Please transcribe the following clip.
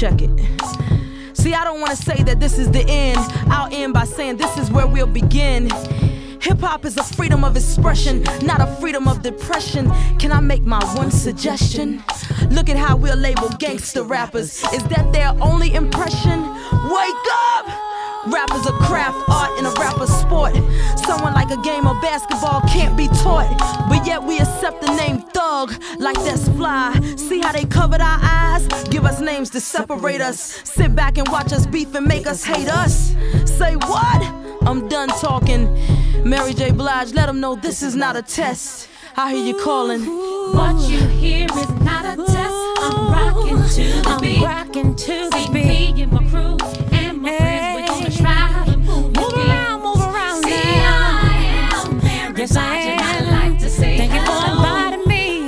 check it. See, I don't want to say that this is the end. I'll end by saying this is where we'll begin. Hip-hop is a freedom of expression, not a freedom of depression. Can I make my one suggestion? Look at how we'll label gangster rappers. Is that their only impression? Wake up! Rap is a craft, art, and a rapper's sport. Someone like a game of basketball can't be taught, but yet we accept the name thug like that's fly. See how they covered our eyes? Give us names to separate us. Sit back and watch us beef and make us hate us. Say what? I'm done talking. Mary J. Blige, let them know this is not a test. I hear you calling. What you hear is not a test. I'm rocking to the beat. I'm rocking to the beat. Me and my crew and my friends.